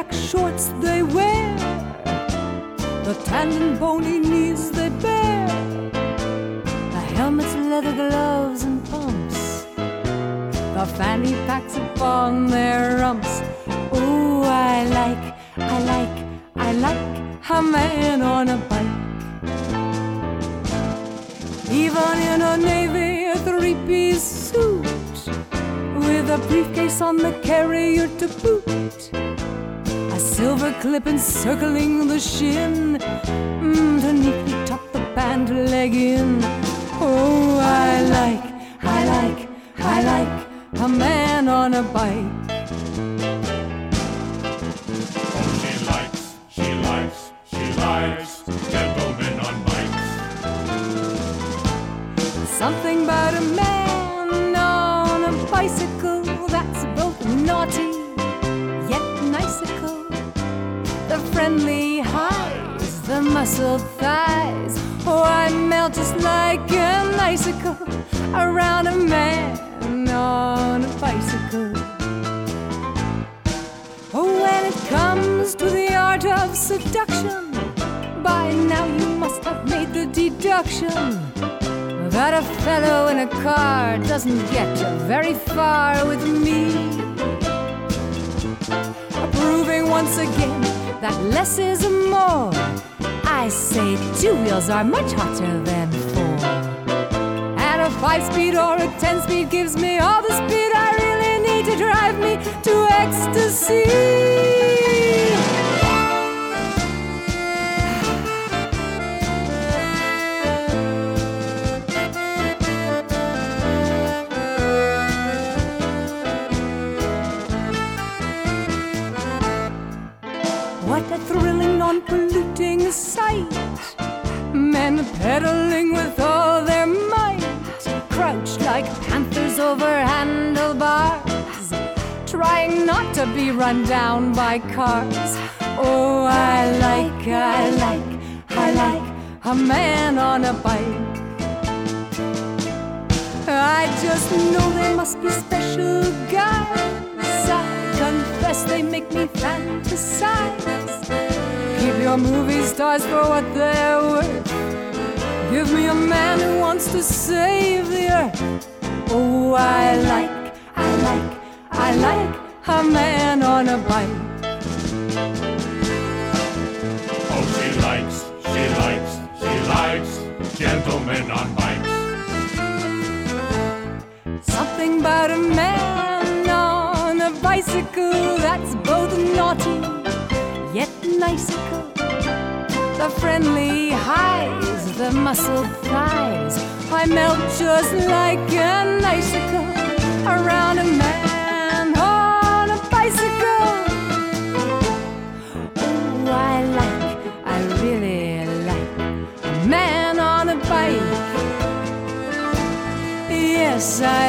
black shorts they wear, the tanned and bony knees they bear, the helmets, leather gloves and pumps, the fanny packs upon their rumps. Oh, I like a man on a bike. Even in a navy three-piece suit, with a briefcase on the carrier to boot, a silver clip encircling the shin, to neatly tuck the pant leg in. Oh, I like a man on a bike. Gentlemen on bikes. Something about a man on a bicycle that's both naughty yet icicle. The friendly highs, the muscled thighs. Oh, I melt just like an icicle around a man on a bicycle. Oh, when it comes to the art of seduction, by now you must have made the deduction that a fellow in a car doesn't get very far with me. Proving once again that less is more, I say 2 wheels are much hotter than 4. And a 5-speed or a 10-speed gives me all the speed I really need to drive me to ecstasy. What a thrilling, non-polluting sight. Men pedaling with all their might, crouched like panthers over handlebars, trying not to be run down by cars. Oh, I like a man on a bike. I just know they must be special guys. I confess they make me fantasize. Keep your movie stars for what they're worth. Give me a man who wants to save the earth. Oh, I like a man on a bike. Oh, she likes gentlemen on bikes. Something about a man on a bicycle that's both naughty yet icicle. The friendly highs, the muscled thighs. I melt just like an icicle around a man on a bicycle. Oh, I really like a man on a bike. Yes, I